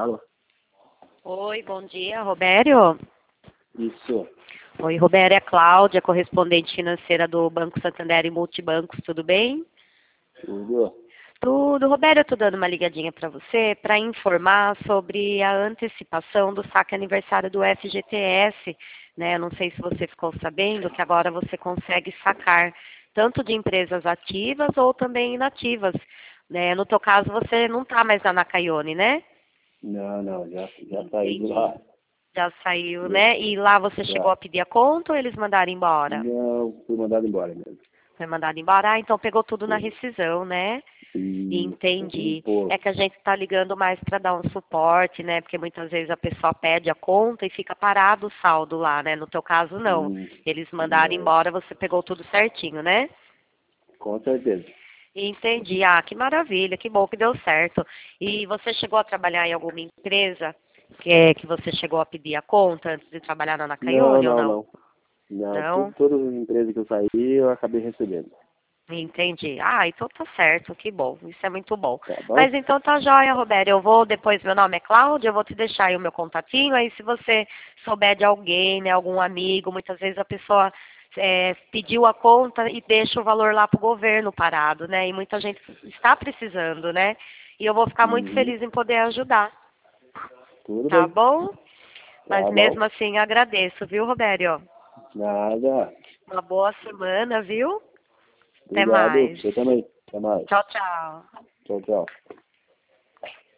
Alô? Oi, bom dia, Robério. Isso. Oi, Robério, é a Cláudia, correspondente financeira do Banco Santander e Multibancos, tudo bem? Tudo. Tudo. Robério, eu estou dando uma ligadinha para você para informar sobre a antecipação do saque aniversário do FGTS, né? Eu não sei se você ficou sabendo que agora você consegue sacar tanto de empresas ativas ou também inativas, né? No teu caso, você não está mais na Nakayone, né? Não, já saí de Entendi. lá. Já saiu, Já. né? E lá você chegou Já. a pedir a conta ou eles mandaram embora? Não, fui mandado embora mesmo. Foi mandado embora? Ah, então pegou tudo na rescisão, né? E um Entendi. É pouco. que a gente está ligando mais para dar um suporte, né? Porque muitas vezes a pessoa pede a conta e fica parado o saldo lá, né? No teu caso, não. Eles mandaram Não, embora, você pegou tudo certinho, né? com certeza. Entendi. Ah, que maravilha, que bom que deu certo. E você chegou a trabalhar em alguma empresa que você chegou a pedir a conta antes de trabalhar na Não, Nakayone ou não, não? não. Não, Não? todas as empresas que eu saí, eu acabei recebendo. Entendi. Ah, então tá certo, que bom. Isso é muito bom. Tá bom? Mas então tá jóia, Roberto. Eu vou depois, meu nome é Cláudia, eu vou te deixar aí o meu contatinho. Aí se você souber de alguém, né, algum amigo, muitas vezes a pessoa pediu a conta e deixa o valor lá pro governo parado, né? E muita gente está precisando, né? E eu vou ficar muito Uhum. feliz em poder ajudar, Tudo tá bem. bom? Mas Tá bom? mesmo assim agradeço, viu, Roberto? Nada. Uma boa semana, viu? Até Obrigado. mais. Você também. Até mais. Tchau, tchau. Tchau, tchau.